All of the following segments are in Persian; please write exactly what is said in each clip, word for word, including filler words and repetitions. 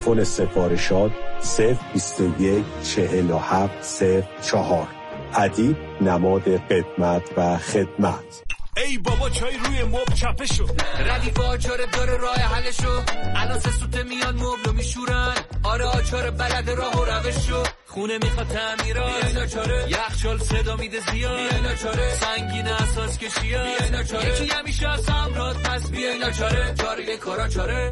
تلفن سفارشات صفر بیست و یک چهل و هفت صفر چهار. ادیب نماد قدمت و خدمت. ای بابا چای روی مبل چپه شو، ردیف آچار داره راه حلشو، الان سه سوته میان مبلو میشورن، آره آچار بلد راه و روشو، خونه میخواد تعمیرات بیای ناچاره، یخچال صدا میده زیاد بیای ناچاره، سنگین اساس کشیات بیای ناچاره، یکی همیشه از همرات پس بیای ناچاره، چاره کارا چاره.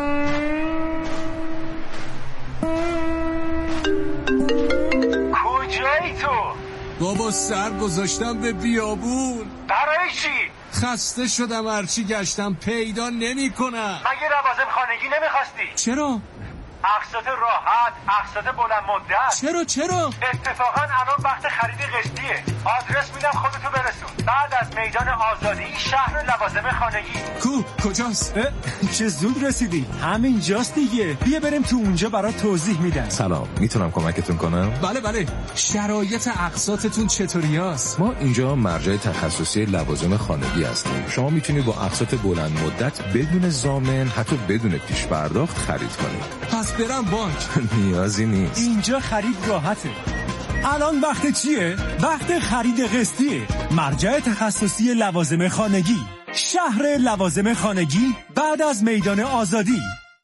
کجایی تو؟ بابا سر گذاشتم به بیابون. برای چی؟ خسته شدم، هرچی گشتم پیدا نمی کنم. مگه لوازم خانگی نمیخواستی؟ چرا؟ اقساط راحت، اقساط بلند مدت. چرا چرا؟ اتفاقا الان وقت خرید قسطیه. آدرس میدم خودتو برسون. بعد از میدان آزادی شهر لوازم خانگی. کو کجاست؟ چه زود رسیدی. همین جاست دیگه. بیا بریم تو اونجا برات توضیح میدم. سلام، میتونم کمکتون کنم؟ بله بله. شرایط اقساطتون چطوریاست؟ ما اینجا مرجع تخصصی لوازم خانگی هستیم. شما میتونید با اقساط بلند مدت بدون ضامن، حتی بدون پیش پرداخت خرید کنید. پس برم بانک؟ نیازی نیست. اینجا خرید راحته. الان وقت چیه؟ وقت خرید قسطیه. مرجع تخصصی لوازم خانگی، شهر لوازم خانگی بعد از میدان آزادی.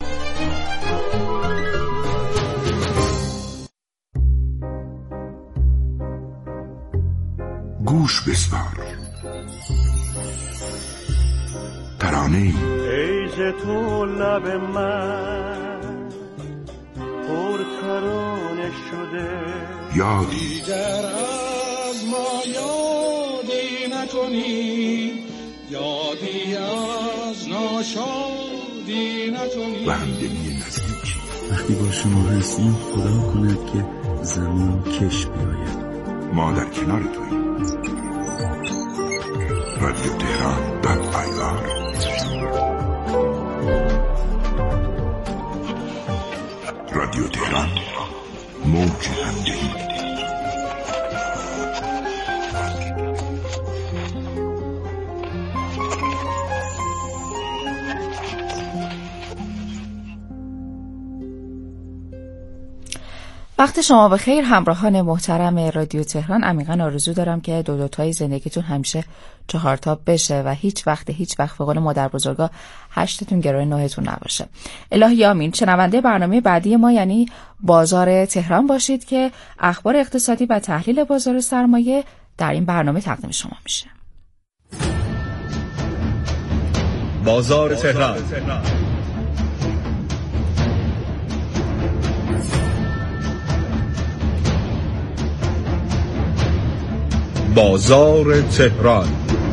گوش بسپار. ترانه ای ای ز تو لب من پر ترانه شده، یادی دیگر از ما یادی نکنی، یادی از ناشادی نکنی. و همدلی نزدیکی. وقتی با شما هستیم خدا کند که زمین کش بیاید. ما در کنار توییم. رادیو تهران بد ایار. رادیو تهران موج همدلی. وقت شما بخیر همراهان محترم رادیو تهران. عمیقاً آرزو دارم که دو دوتای زندگیتون همیشه چهار تا بشه و هیچ وقت هیچ وقت به قول مادر بزرگا هشتتون گروه نهتون نباشه. الهی آمین. شنونده برنامه بعدی ما یعنی بازار تهران باشید که اخبار اقتصادی و تحلیل بازار سرمایه در این برنامه تقدیم شما میشه. بازار تهران. بازار تهران.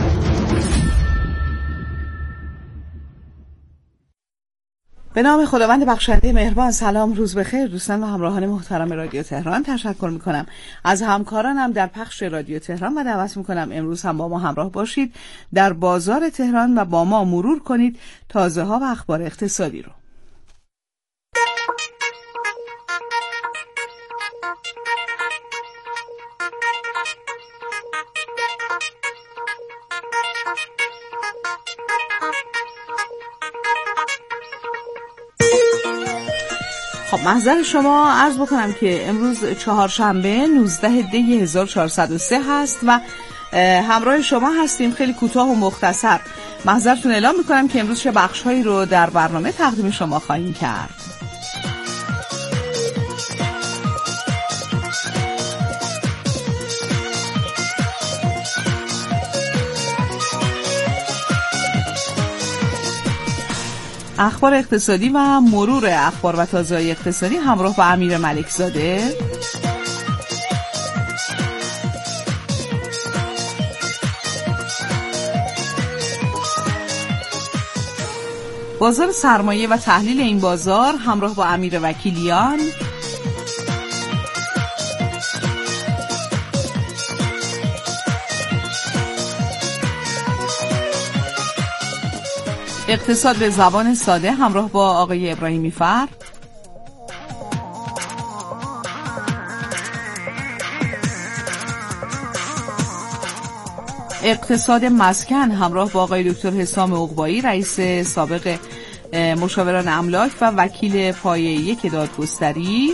به نام خداوند بخشنده مهربان. سلام، روز بخیر دوستان و همراهان محترم رادیو تهران. تشکر میکنم از همکارانم در پخش رادیو تهران و دعوت میکنم امروز هم با ما همراه باشید در بازار تهران و با ما مرور کنید تازه ها و اخبار اقتصادی رو. خب محضر شما عرض بکنم که امروز چهارشنبه نوزده دی هزار و چهارصد و سه هست و همراه شما هستیم. خیلی کوتاه و مختصر محضرتون اعلام میکنم که امروز چه بخش‌هایی رو در برنامه تقدیم شما خواهیم کرد. اخبار اقتصادی و مرور اخبار و تازه‌های اقتصادی همراه با امیر ملکزاده. بازار سرمایه و تحلیل این بازار همراه با امیر وکیلیان. اقتصاد به زبان ساده همراه با آقای ابراهیمی فر. اقتصاد مسکن همراه با آقای دکتر حسام عقبایی رئیس سابق مشاوران املاک و وکیل پایه یک دادگستری.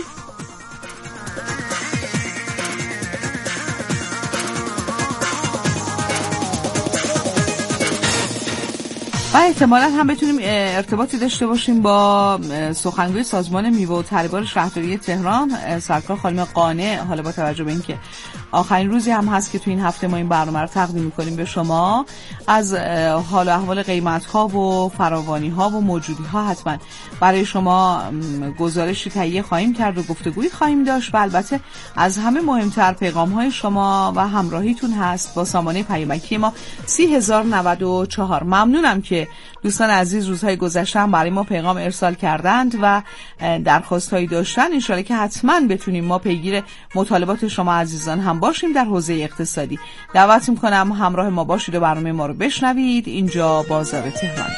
و احتمالاً هم بتونیم ارتباطی داشته باشیم با سخنگوی سازمان میوه و طریبار شهرداری تهران سرکار خانم قانع، حالا با توجه به اینکه آخرین روزی هم هست که تو این هفته ما این برنامه رو تقدیم می‌کنیم به شما، از حال و احوال قیمت‌ها و فراوانی‌ها و موجودی‌ها حتما برای شما گزارشی تهیه خواهیم کرد و گفتگویی خواهیم داشت و البته از همه مهمتر پیغام‌های شما و همراهیتون هست با سامانه پیامکی ما سی هزار و نود و چهار. ممنونم که دوستان عزیز روزهای گذشته هم برای ما پیغام ارسال کردند و درخواست‌هایی داشتن. ان شاءالله که حتما بتونیم ما پیگیر مطالبات شما عزیزان هم باشیم در حوزه اقتصادی. دعوت می‌کنم همراه ما باشید و برنامه ما رو بشنوید. اینجا بازار تهران.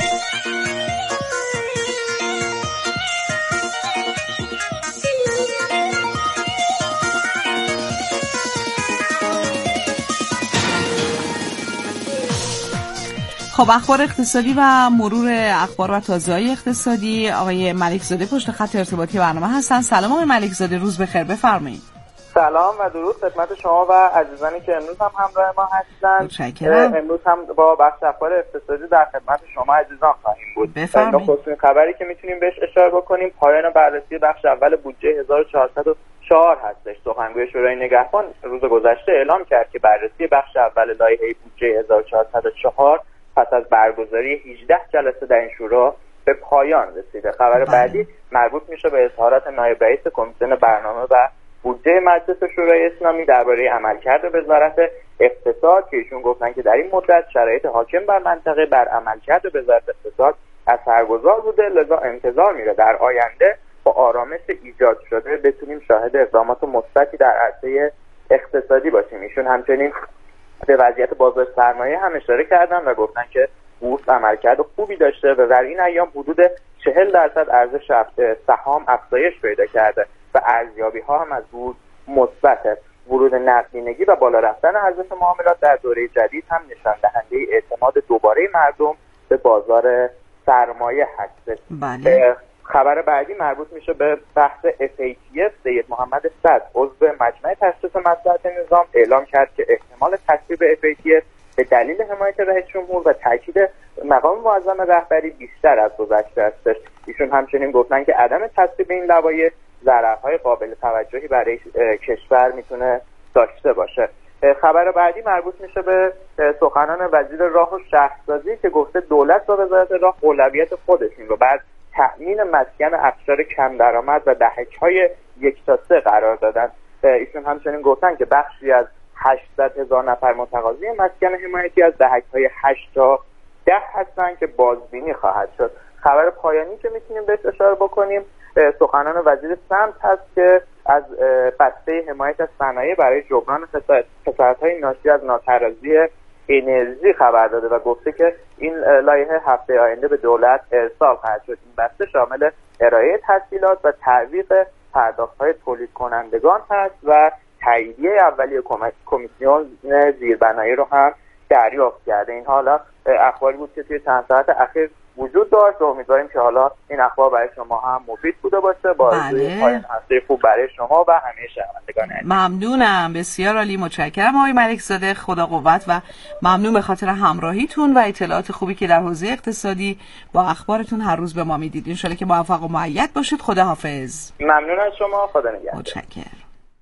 خب اخبار اقتصادی و مرور اخبار و تازه‌های اقتصادی. آقای ملکزاده پشت خط ارتباطی برنامه هستن. سلام آقای ملکزاده، روز بخیر، بفرمایید. سلام و درود خدمت شما و عزیزانی که امروز هم همراه ما هستند. متشکرم. امروز هم با بخش اخبار اقتصادی در خدمت شما عزیزان خواهیم بود. بفرمایید. خصوصی خبری که میتونیم بهش اشاره بکنیم پایان بررسی بخش اول بودجه هزار و چهارصد و چهار هستش. سخنگوی شورای نگهبان روز گذشته اعلام کرد که بررسی بخش اول لایحه بودجه هزار و چهارصد و چهار پس از برگزاری هجده جلسه در این شورا به پایان رسیده. خبر بله. بعدی مربوط میشه به اظهارات نایب رئیس کمیسیون برنامه و بودجه مجلس شورای اسلامی درباره عملکرد وزارت اقتصاد که ایشون گفتن که در این مدت شرایط حاکم بر منطقه بر عملکرد وزارت اقتصاد اثرگذار بوده، لذا انتظار میره در آینده با آرامش ایجاد شده بتونیم شاهد اقدامات مثبتی در عرصه اقتصادی باشیم. ایشون همچنین به وضعیت بازار سرمایه هم اشاره کردن و گفتن که بورس عملکرد خوبی داشته و در این ایام حدود چهل درصد ارزش سهام افزایش پیدا کرده و ارزیابی ها هم از بورس مثبته. ورود نقدینگی و بالا رفتن ارزش معاملات در دوره جدید هم نشان دهنده اعتماد دوباره مردم به بازار سرمایه هست. بله. خبر بعدی مربوط میشه به بحث اف ای تی اف. سید محمد صدر عضو مجمع تشخیص مصلحت نظام اعلام کرد که احتمال تصویب اف ای تی اف به دلیل حمایت رئیس جمهور و تاکید مقام معظم رهبری بیشتر از گذشته است. ایشون همچنین گفتن که عدم تصویب این لوایح ضررهای قابل توجهی برای کشور میتونه داشته باشه. خبر بعدی مربوط میشه به سخنان وزیر راه و شهرسازی که گفته دولت و وزارت راه اولویت خودشون رو بعد تأمین مسکن افشار کم درآمد و دهک‌های یک تا سه قرار دادن. ایشون همچنین گفتن که بخشی از هشتصد هزار نفر متقاضی مسکن حمایتی از دهک‌های هشت تا ده هستن که بازبینی خواهد شد. خبر پایانی که میتونیم بهش اشاره بکنیم سخنان وزیر سمت هست که از بسته حمایت از صنایع برای جبران خسارت‌های ناشی از ناترازی انرژی خبر داده و گفته که این لایحه هفته آینده به دولت ارسال خواهد شد. این بسته شامل ارائه تسهیلات و تعویض پرداخت‌های تولید کنندگان هست و تاییدیه اولیه کمیسیون زیربنایی رو هم دریافت کرده. این حالا اخباری بود که توی چند ساعت اخیر وجود داشت و امیدواریم که حالا این اخبار برای شما هم مفید بوده باشه. با آرزوی پایان هفته خوب برای شما و همه شنوندگان عزیز. ممنونم، بسیار عالی، متشکرم آقای ملکزاده، خدا قوت و ممنون به خاطر همراهیتون و اطلاعات خوبی که در حوزه اقتصادی با اخبارتون هر روز به ما میدید. ان شاءالله که موفق و مؤید باشید. خدا حافظ. ممنون از شما، خدا نگهدار. متشکرم.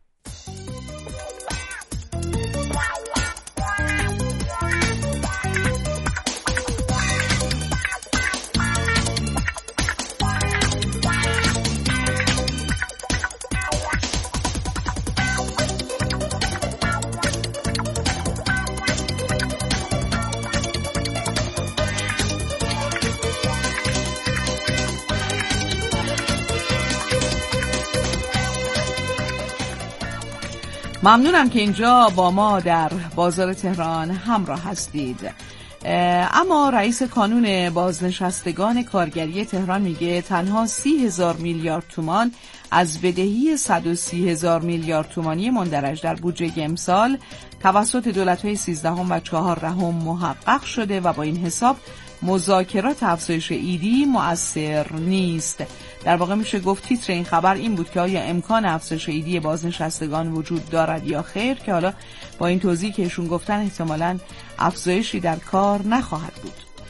ممنونم که اینجا با ما در بازار تهران همراه هستید. اما رئیس کانون بازنشستگان کارگری تهران میگه تنها سی هزار میلیارد تومان از بدهی صد و سی هزار میلیارد تومانی مندرج در بودجه امسال توسط دولت‌های سیزدهم و چهاردهم محقق شده و با این حساب مذاکرات افزایش ایدی مؤثر نیست. در واقع میشه گفت تیتر این خبر این بود که آیا امکان افزایش ایدی بازنشستگان وجود دارد یا خیر، که حالا با این توضیحی که ایشون گفتن احتمالاً افزایشی در کار نخواهد بود.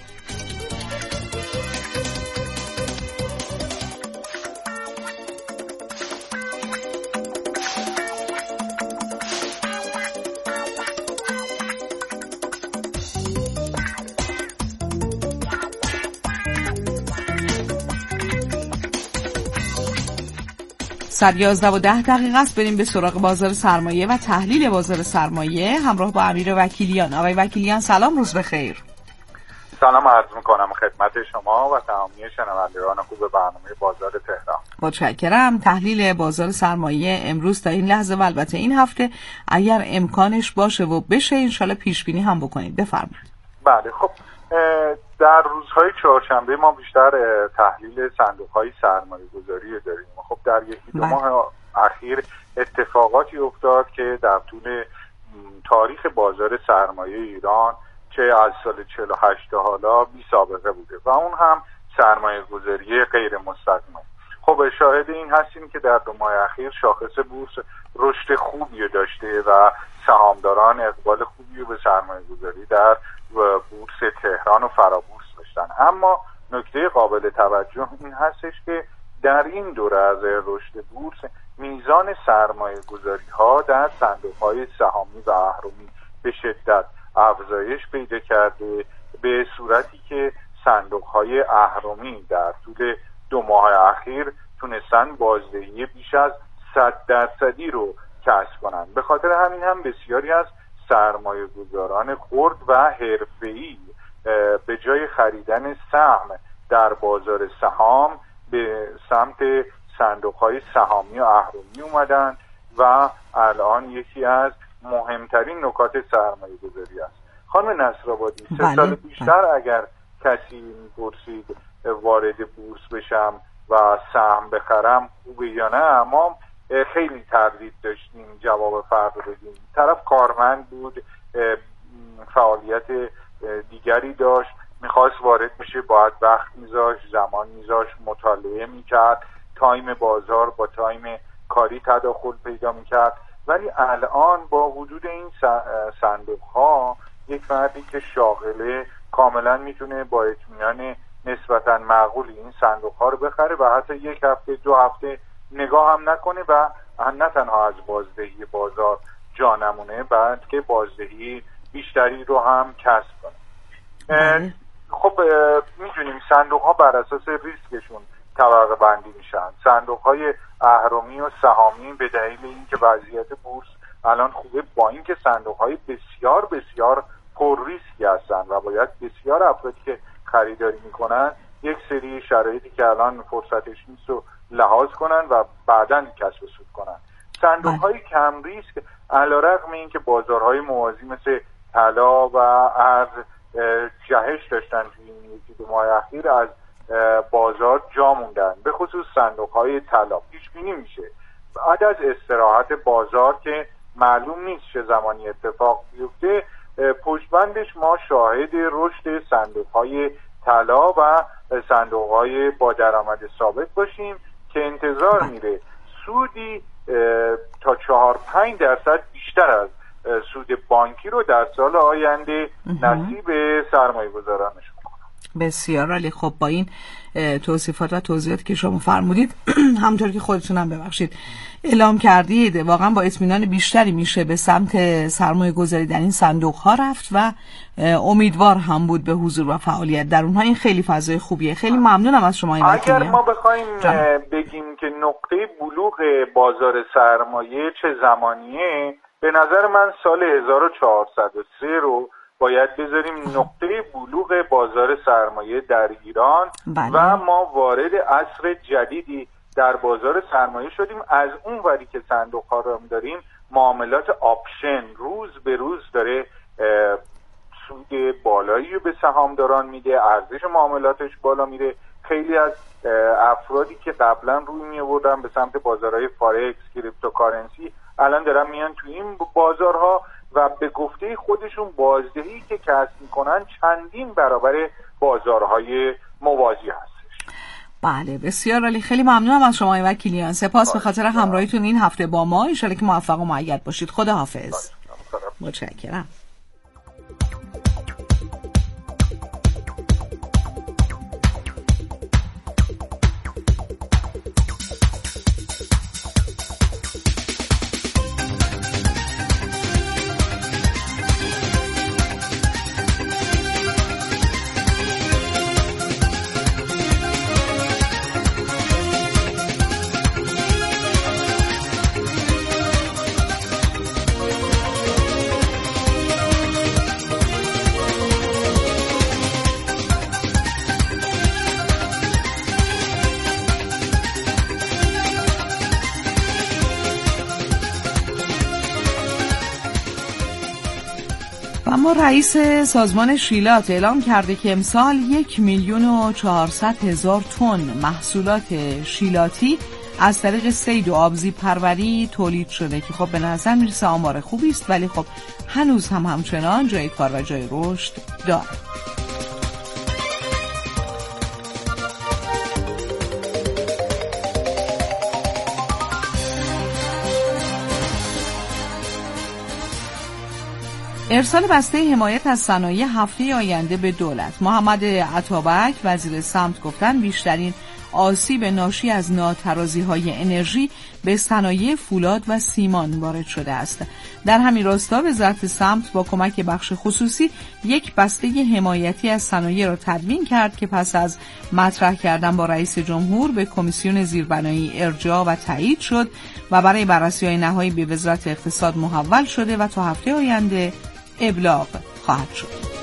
ساعت یازده و ده دقیقه است. بریم به سراغ بازار سرمایه و تحلیل بازار سرمایه همراه با امیر وکیلیان. آقای وکیلیان سلام، روز بخیر. سلام عرض میکنم خدمت شما و تمامی شنوندگان خوب برنامه بازار تهران. متشکرم. تحلیل بازار سرمایه امروز تا این لحظه و البته این هفته اگر امکانش باشه و بشه انشالله پیش بینی هم بکنید، بفرمایید. بله، خب در روزهای چهارشنبه ما بیشتر تحلیل صندوق‌های سرمایه‌گذاری داریم. خب در یکی دو ماه اخیر اتفاقاتی افتاد که در طول تاریخ بازار سرمایه ایران چه از سال چهل و هشت تا حالا بی سابقه بوده و اون هم سرمایه‌گذاری غیر مستقیم. خب شاهد این هستیم که در دو ماه اخیر شاخص بورس رشد خوبی داشته و سهامداران اقبال خوبی به سرمایه‌گذاری در بورس تهران و فرابورس داشتن. اما نکته قابل توجه این هستش که در این دوره از رشد بورس میزان سرمایه‌گذاری ها در صندوق‌های سهامی و اهرمی به شدت افزایش پیدا کرده، به صورتی که صندوق‌های اهرمی در طول دو ماه اخیر تونستن بازدهی بیش از صد درصدی رو کسب کنند. به خاطر همین هم بسیاری از سرمایه‌گذاران خرد و حرفه‌ای به جای خریدن سهم در بازار سهام به سمت صندوق‌های سهامی و اهرمی اومدن و الان یکی از مهمترین نکات سرمایه‌گذاری است. خانم نصرآبادی، سه بله. سال بیشتر اگر کسی می‌پرسید وارد بورس بشم و سهم بخرم خوبه یا نه، اما خیلی تردید داشتیم جواب فرد رو بدیم. طرف کارمند بود، فعالیت دیگری داشت، میخواست وارد بشه، باید وقت میذاشت، زمان میذاشت، مطالعه میکرد، تایم بازار با تایم کاری تداخل پیدا میکرد. ولی الان با وجود این صندوق ها یک فردی که شاغله کاملا میتونه با اطمینان نسبتا معقولی این صندوق ها رو بخره و حتی یک هفته دو هفته نگاه هم نکنه و نه تنها از بازدهی بازار جا نمونه، بلکه بازدهی بیشتری رو هم کسب کنه. خب میدونیم صندوق ها بر اساس ریسکشون طبقه بندی میشن. صندوق های اهرمی و سهامی به دلیل اینکه وضعیت بورس الان خوبه، با اینکه صندوق های بسیار بسیار پر ریسکی هستن و باید بسیار افرادی که خریداری میکنن یک سری شرایطی که الان فرصتش نیست رو لحاظ کنن و بعداً کسب سود کنن. صندوق های کم ریسک علیرغم اینکه بازارهای موازی مثل طلا و ارز جهش داشتن توی این یکی دو ماه اخیر از بازار جا موندن، به خصوص صندوق های طلا. پیش بینی میشه بعد از استراحت بازار که معلوم نیست چه زمانی اتفاق بیفته، پشتبندش ما شاهد رشد صندوق های طلا و صندوق های با درآمد ثابت باشیم که انتظار میره سودی تا چهار پنج درصد بیشتر از سود بانکی رو در سال آینده نصیب سرمایه گذارانش کنن. بسیار عالی. خب با این توصیفات و توضیحاتی که شما فرمودید همونطور که خودتون هم ببخشید اعلام کردید، واقعا با اطمینان بیشتری میشه به سمت سرمایه گذاری در این صندوق ها رفت و امیدوار هم بود به حضور و فعالیت در اونها. این خیلی فضای خوبیه. خیلی ممنونم از شما. این اگر ما بخوایم بگیم که نقطه بلوغ بازار سرمایه چه زمانیه، به نظر من سال هزار و چهارصد و سه رو باید بذاریم نقطه بلوغ بازار سرمایه در ایران. بله. و ما وارد عصر جدیدی در بازار سرمایه شدیم. از اون وری که صندوق ها رو داریم، معاملات آپشن روز به روز داره سود بالایی رو به سهامداران میده، ارزش معاملاتش بالا میره. خیلی از افرادی که قبلا روی می آوردن به سمت بازارهای فارکس، کریپتوکارنسی، الان دارن میان تو این بازارها و به گفته خودشون بازدهی که کسب میکنن چندین برابر بازارهای موازی هستش. بله بسیار عالی، خیلی ممنونم از شما آقای وکیلیان. سپاس به خاطر همراهیتون این هفته با ما. ان شاءالله که موفق و مؤید باشید. خدا حافظ. متشکرم. اما رئیس سازمان شیلات اعلام کرده که امسال یک میلیون و چهارصد هزار تن محصولات شیلاتی از طریق صید و آبزی پروری تولید شده که خب به نظر میرسه آمار خوبی است، ولی خب هنوز هم همچنان جای کار و جای رشد داره. ارسال بسته حمایت از صنایع هفته آینده به دولت. محمد عطابک وزیر سمت گفتن بیشترین آسیب ناشی از ناترازی‌های انرژی به صنایع فولاد و سیمان وارد شده است. در همین راستا وزارت سمت با کمک بخش خصوصی یک بسته حمایتی از صنایع را تدوین کرد که پس از مطرح کردن با رئیس جمهور به کمیسیون زیربنایی ارجاع و تایید شد و برای بررسی‌های نهایی به وزارت اقتصاد محول شده و تا هفته آینده ابلاغ خواهد شد.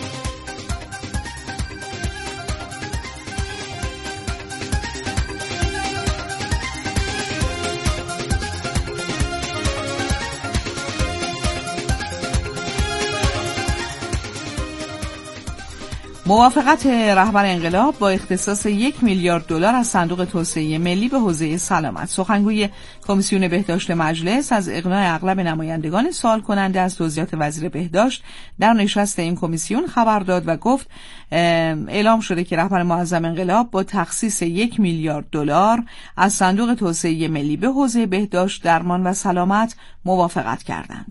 موافقت رهبر انقلاب با اختصاص یک میلیارد دلار از صندوق توسعه ملی به حوزه سلامت. سخنگوی کمیسیون بهداشت مجلس از اقناع اغلب نمایندگان سوال کننده از توضیحات وزیر بهداشت در نشست این کمیسیون خبر داد و گفت اعلام شده که رهبر معظم انقلاب با تخصیص یک میلیارد دلار از صندوق توسعه ملی به حوزه بهداشت، درمان و سلامت موافقت کردند.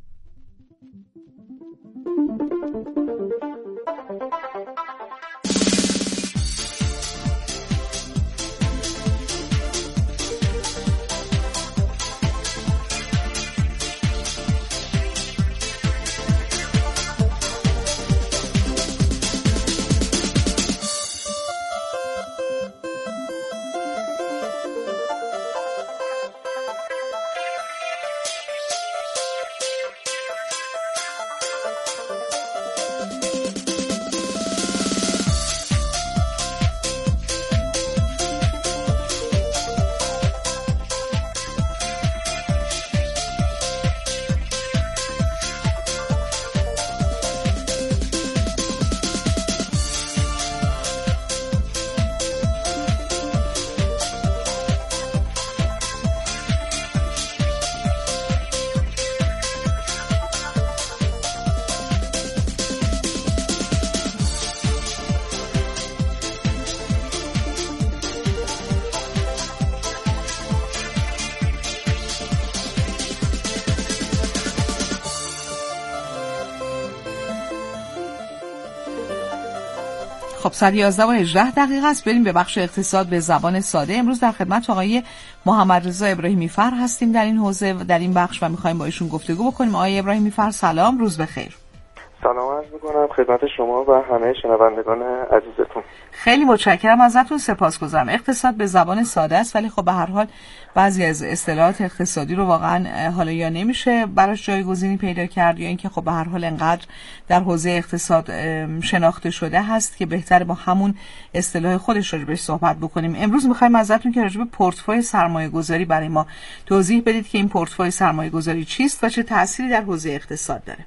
خب ساعت یازده و هجده دقیقه است. بریم به بخش اقتصاد به زبان ساده. امروز در خدمت آقای محمد رضا ابراهیمی فر هستیم در این حوزه و در این بخش و می‌خوایم با ایشون گفتگو بکنیم. آقای ابراهیمی فر سلام، روز بخیر. سلام عرض می‌کنم خدمت شما و همه شنوندگان عزیزتون. خیلی متشکرم ازتون، سپاسگزارم. اقتصاد به زبان ساده است، ولی خب به هر حال بعضی از اصطلاحات اقتصادی رو واقعا حالا یا نمیشه براش جایگزینی پیدا کرد یا اینکه خب به هر حال انقدر در حوزه اقتصاد شناخته شده هست که بهتره با همون اصطلاح خودش راجع بهش صحبت بکنیم. امروز می‌خوایم ازتون که راجع به پورتفوی سرمایه‌گذاری برای ما توضیح بدید که این پورتفوی سرمایه‌گذاری چیست و چه تأثیری در حوزه اقتصاد داره.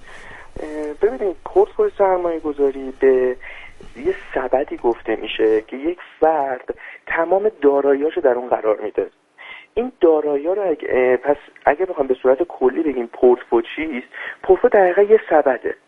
ببینید، پورتفوی سرمایه‌گذاری به یه سبدی گفته میشه که یک فرد تمام دارایی‌هاشو در اون قرار میده. این دارایی‌ها رو اگه پس اگه بخوام به صورت کلی بگیم پورتفوی چیست، پورتفوی در واقع یه سبده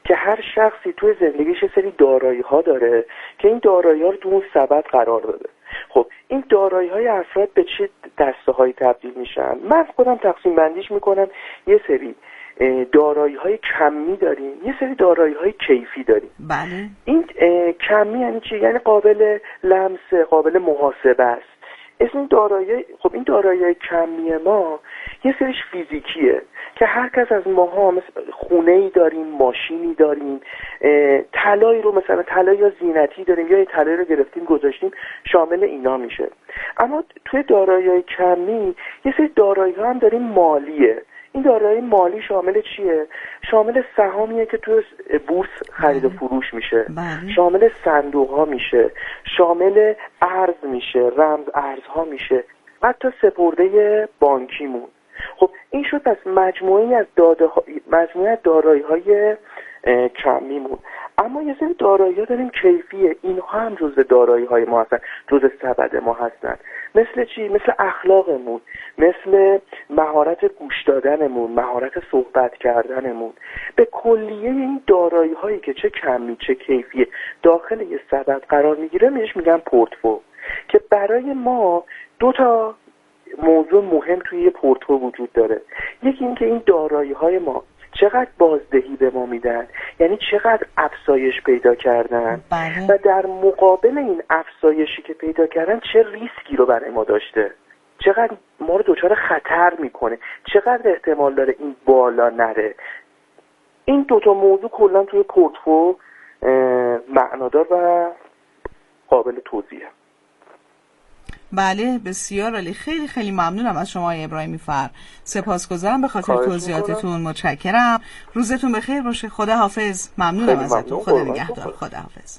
که هر شخصی توی زندگیش یه سری دارایی ها داره که این دارایی ها رو تو اون سبد قرار داده. خب این دارایی های افراد به چه دسته هایی تبدیل میشن؟ من خودم تقسیم بندیش میکنم. یه سری دارایی های کمی داریم، یه سری دارایی های کیفی داریم. بله. این کمی یعنی چی؟ یعنی قابل لمس، قابل محاسبه است. اسم این دارایی، خب این دارایی کمی ما یه سریش فیزیکیه که هر کس از ماها مثل خونه‌ای داریم، ماشینی داریم، طلایی رو مثلا طلای یا زینتی داریم یا یه طلایی رو گرفتیم گذاشتیم، شامل اینا میشه. اما توی دارایی کمی یه سری دارایی ها هم داریم مالیه. این دارایی مالی شامل چیه؟ شامل سهامیه که توی بورس خرید و فروش میشه، شامل صندوق ها میشه، شامل ارز میشه، رمز ارزها میشه، حتی سپرده بانکیمون. خب این شد پس مجموعی از داده ها، مجموعی از دارایی های کمیمون. اما یه سری دارایی ها داریم کیفیه، اینها هم جزء دارایی های ما هستن، جزء سبد ما هستن. مثل چی؟ مثل اخلاقمون، مثل مهارت گوش دادنمون، مهارت صحبت کردنمون. به کلیه این دارایی هایی که چه کمی چه کیفیه داخل یه سبد قرار میگیره میش میگن پورتفو، که برای ما دو تا موضوع مهم توی یه پورتفو وجود داره. یکی این که این دارایی های ما چقدر بازدهی به ما میدن، یعنی چقدر افزایش پیدا کردن، بله. و در مقابل این افزایشی که پیدا کردن چه ریسکی رو برای ما داشته، چقدر ما رو دچار خطر میکنه، چقدر احتمال داره این بالا نره. این دوتا موضوع کلا توی پورتفو معنادار و قابل توضیحه. بله بسیار عالی. خیلی خیلی ممنونم از شما ابراهیمی فر. سپاسگزارم به خاطر توضیحاتتون. متشکرم. روزتون بخیر باشه. خدا حافظ. ممنونم ازتون. خدا نگهدار. خدا حافظ.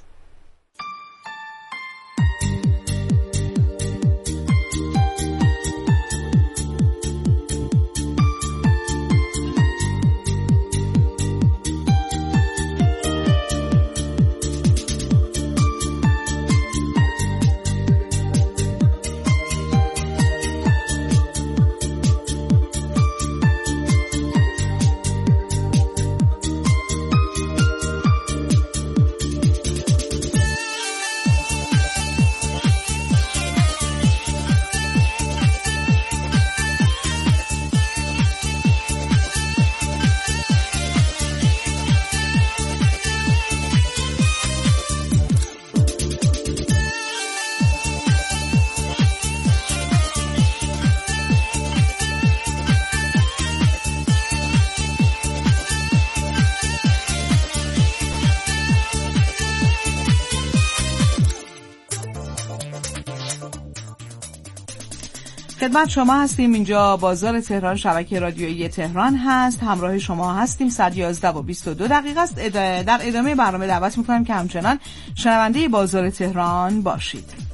خدمت شما هستیم. اینجا بازار تهران، شبکه رادیویی تهران هست. همراه شما هستیم. صد و یازده و بیست و دو دقیقه است. در ادامه برنامه دعوت می‌کنم که همچنان شنونده بازار تهران باشید.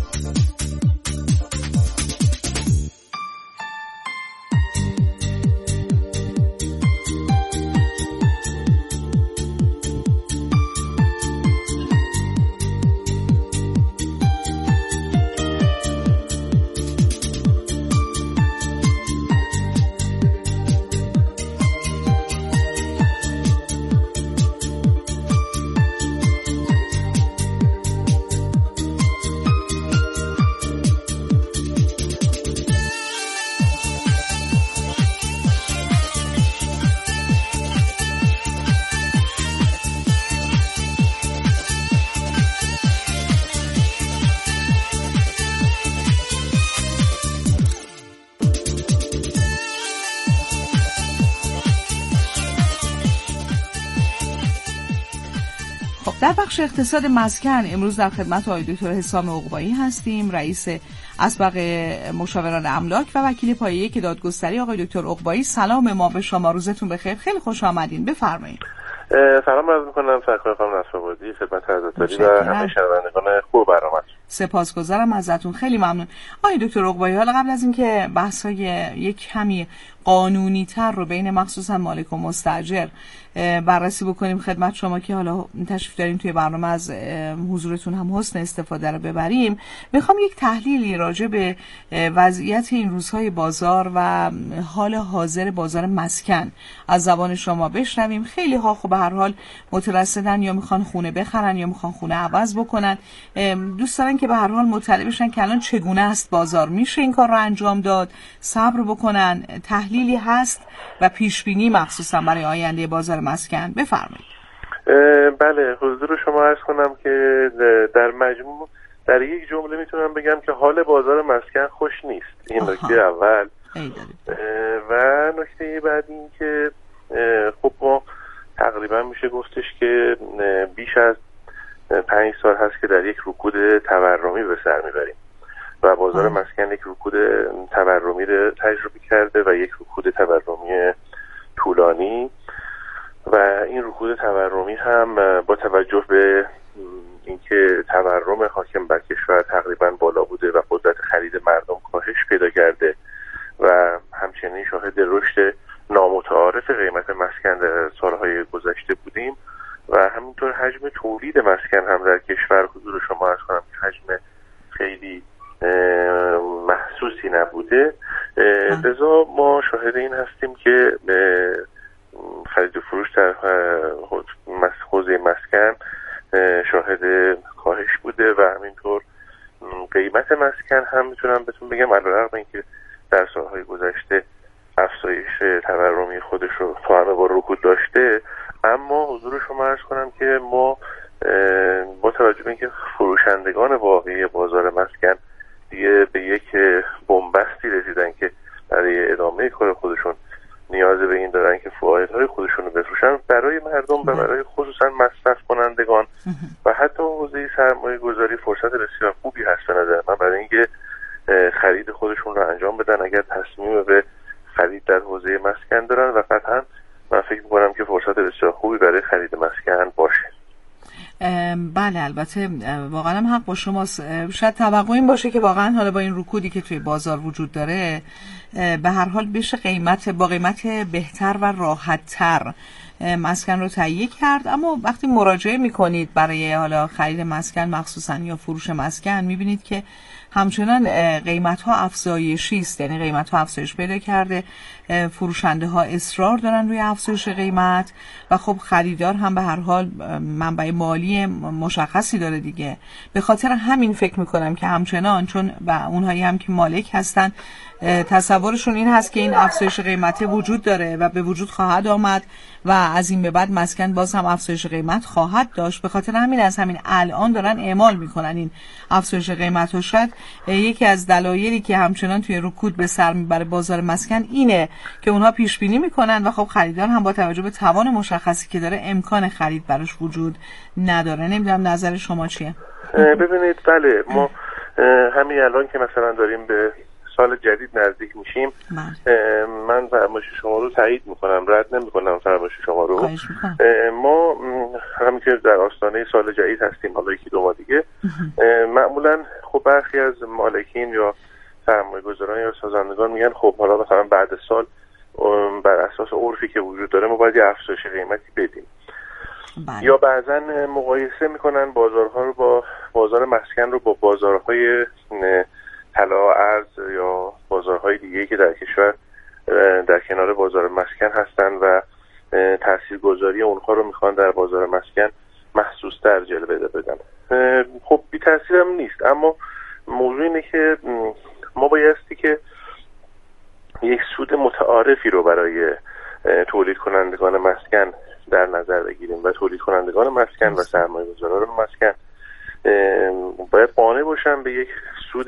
در بخش اقتصاد مسکن امروز در خدمت آقای دکتر حسام عقبایی هستیم، رئیس اسبق مشاوران املاک و وکیل پایه‌ای که دادگستری. آقای دکتر عقبایی سلام ما به شما، روزتون بخیر، خیلی خوش آمدین، بفرمایید. سلام عرض می‌کنم سرکار خانم نصرآبادی، خدمت حضرت عالی و همه شنوندگان خوب برنامه. سپاسگزارم ازتون، خیلی ممنون. آقای دکتر عقبایی، حالا قبل از اینکه بحث‌های یک کمی قانونی تر رو بین مخصوصا مالک و مستاجر بررسی بکنیم خدمت شما که حالا تشریف داریم توی برنامه از حضورتون هم حسن استفاده رو ببریم. میخوام یک تحلیلی راجع به وضعیت این روزهای بازار و حال حاضر بازار مسکن از زبان شما بشنویم. خیلی ها خب به هر حال مترصدن، یا میخوان خونه بخرن یا میخوان خونه عوض بکنن، دوست دارن که به هر حال مطلع بشن که الان چگونه است بازار، میشه این کار رو انجام داد، صبر بکنن. تحلیلی هست و پیش بینی مخصوصا برای آینده بازار مسکن؟ بفرمایید. بله، حضور شما عرض کنم که در مجموع در یک جمله میتونم بگم که حال بازار مسکن خوش نیست. این نکته اول. و نکته بعد این که خب ما تقریبا میشه گفتش که بیش از پنج سال هست که در یک رکود تورمی به سر میبریم و بازار آه. مسکن یک رکود تورمی رو تجربه کرده و یک رکود تورمی طولانی، و این رکود تورمی هم با توجه به اینکه تورم حاکم بر کشور تقریبا بالا بوده و قدرت خرید مردم کاهش پیدا کرده و همچنین شاهد رشد نامتعارف قیمت مسکن در سالهای گذشته بودیم و همینطور حجم تولید مسکن هم در کشور حضور شما عرض کنم که حجم خیلی محسوسی نبوده. لذا ما شاهد این هستیم که خرید و فروش در حوزه مسکن شاهد کاهش بوده و همینطور قیمت مسکن هم میتونم بهتون بگم علیرغم اینکه در سالهای گذشته افزایش تورمی خودش رو توأم با رکود داشته، اما حضور شما عرض کنم که ما با توجه به اینکه فروشندگان واقعی بازار مسکن دیگه به یک بنبستی رسیدن که برای ادامه کار خودشون نیاز به این دارن که فوایدهای خودشون رو بفروشن برای مردم و برای خصوصا مصرف کنندگان و حتی حوزه سرمایه گذاری فرصت بسیار خوبی هست به نظر من برای اینکه خرید خودشون رو انجام بدن اگر تصمیم به خرید در حوزه مسکن دارن، و قطعا من فکر میکنم که فرصت بسیار خوبی برای خرید مسکن باشه. بله، البته واقعا هم حق با شماست. شاید توقع این باشه که واقعا حالا با این رکودی که توی بازار وجود داره به هر حال بشه قیمت با قیمت بهتر و راحت تر مسکن رو تهیه کرد، اما وقتی مراجعه میکنید برای حالا خرید مسکن مخصوصا یا فروش مسکن میبینید که همچنان قیمت ها افزایشی است، یعنی قیمت ها افزایش پیدا کرده، فروشنده ها اصرار دارن روی افزایش قیمت و خب خریدار هم به هر حال منبع مالی مشخصی داره دیگه. به خاطر همین فکر میکنم که همچنان چون و اونهایی هم که مالک هستن تصورشون این هست که این افزایش قیمت وجود داره و به وجود خواهد آمد و از این به بعد مسکن باز هم افزایش قیمت خواهد داشت. به خاطر همین از همین الان دارن اعمال میکنن این افزایش قیمت و شاید یکی از دلایلی که همچنان توی رکود به سر میبره بازار مسکن اینه که اونها پیش بینی میکنن و خب خریدار هم با توجه به توان مشخصی که داره امکان خرید براش وجود نداره. نمیدونم نظر شما چیه؟ ببینید، بله، ما همین الان که مثلا داریم به سال جدید نزدیک میشیم من فرمایش شما رو تایید میکنم، رد نمیکنم فرمایش شما رو. ما همین که در آستانه سال جدید هستیم حالا یکی دو ماه دیگه معمولا خب برخی از مالکین یا سرمایه گذاران یا سازندگان میگن خب حالا مثلا بعد سال بر اساس عرفی که وجود داره ما باید یه افزایش قیمتی بدیم. بله. یا بعضا مقایسه میکنن بازارها رو با بازار مسکن رو با بازارهای طلا ارز یا بازارهای دیگه که در کشور در کنار بازار مسکن هستن و تاثیرگذاری اونها رو میخوان در بازار مسکن محسوس‌تر جلوه بدن. خب بی تاثیر هم نیست، اما موضوع اینه که ما بایستی که یک سود متعارفی رو برای تولید کنندگان مسکن در نظر بگیریم و تولید کنندگان مسکن و سرمایه‌گذاران مسکن باید قانع باشن به یک سود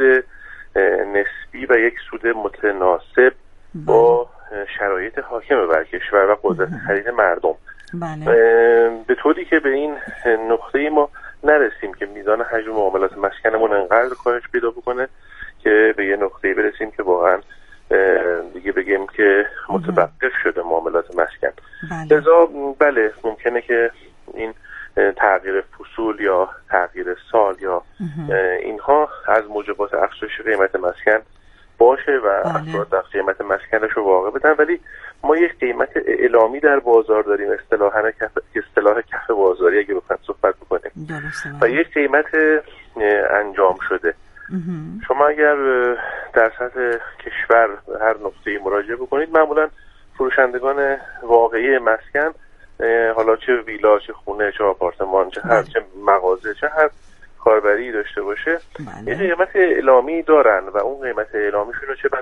نسبی و یک سود متناسب با شرایط حاکم بر کشور و قدرت خرید مردم. بله. به طوری که به این نقطه ما نرسیم که میزان حجم معاملات مسکنمون انقدر کاهش پیدا بکنه که به یه نقطه برسیم که واقعا دیگه بگیم که متوقف شده معاملات مسکن. بله. لذا بله ممکنه که این تغییر فصول یا تغییر سال یا اینها از موجبات افزایش قیمت مسکن باشه و افراد در قیمت مسکنش رو واقع بدن، ولی ما یک قیمت اعلامی در بازار داریم، اصطلاحاً کف اصطلاح کف بازاری اگه بخوایم صحبت بکنیم، و یک قیمت انجام شده. شما اگر در سطح کشور هر نقطه‌ای مراجعه بکنید، معمولاً فروشندگان واقعی مسکن، حالا چه ویلا، چه خونه، چه آپارتمان، چه هر چه مغازه، چه هر کاربری داشته باشه، یه قیمت اعلامی دارن و اون قیمت اعلامیشون رو چه